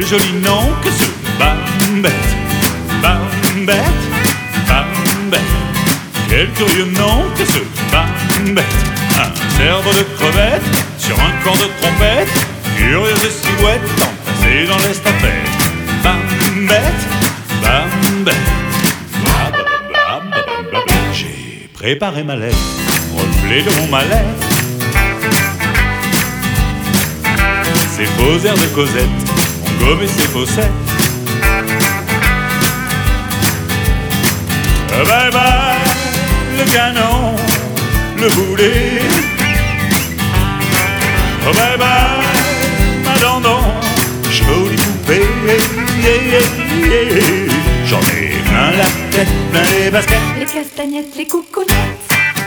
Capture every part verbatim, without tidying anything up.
joli nom que ce Bambette, Bambette, Bambette. Quel curieux nom que ce Bambette. Un cerveau de crevette sur un corps de trompette, curieuse silhouette entassée dans l'estafette. Bambette, Bambette. J'ai préparé ma lettre, reflet de mon mal-être. Ces faux airs de Cosette ont gommé ses fossettes. Bye bye, le canon, le boulet. Bye bye, ma dandon, jolie poupée. J'en ai plein la tête, plein les baskets, les castagnettes, les coucougnettes.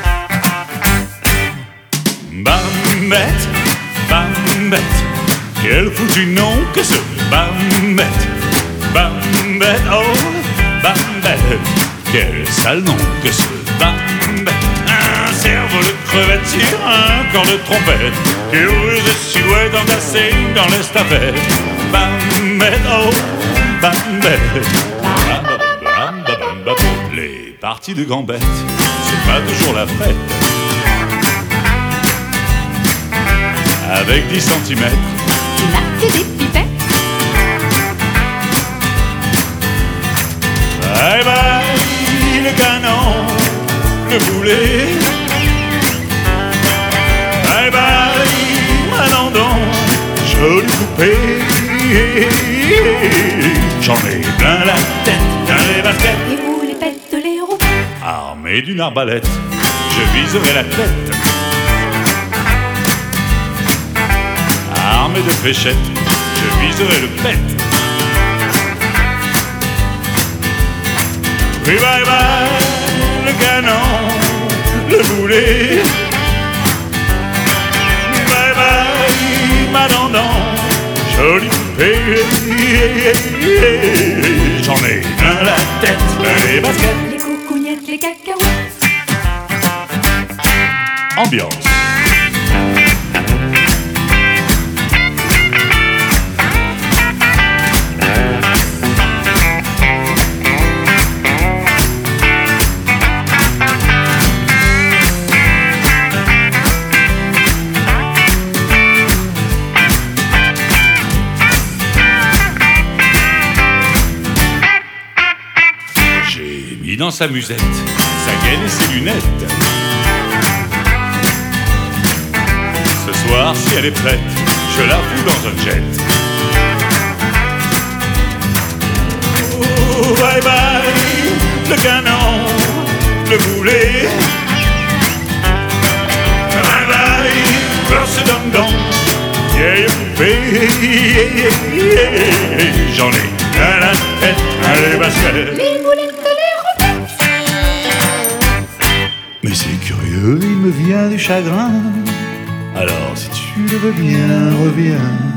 Bambette, Bambette. Quel foutu nom que ce Bambette, Bambette, oh, Bambette. Quel sale nom que ce Bambette. Un cerveau de crevette sur un corps de trompette, curieuse silhouette entassée dans l'estafette. Bambette, oh, Bambette. Les parties de gambette, c'est pas toujours la fête. Avec dix centimètres, tu n'as que des pipettes. Bye bye, le canon, le boulet. Bye bye, ma dandon, jolie poupée. J'en ai plein la tête, plein les baskets, Les roues, les pètes, les roues. armé d'une arbalète, je viserai la tête. Armé de fléchettes, je viserai le pet. Oui, bye bye, le canon, le boulet. Bye bye, ma dandon, jolie poupée. J'en ai plein la tête, plein les baskets. Les coucougnettes, les cacahuètes. Ambiance. J'ai mis dans sa musette sa gaine et ses lunettes. Ce soir, si elle est prête, je la fous dans un jet. Oh, bye bye, le canon, le boulet. Bye bye, Perce Dom-Dom, vieille poupée. J'en ai plein la tête, plein les baskets. Les boulettes, les roulettes. Mais c'est curieux, il me vient du chagrin. Alors si tu le veux bien, reviens.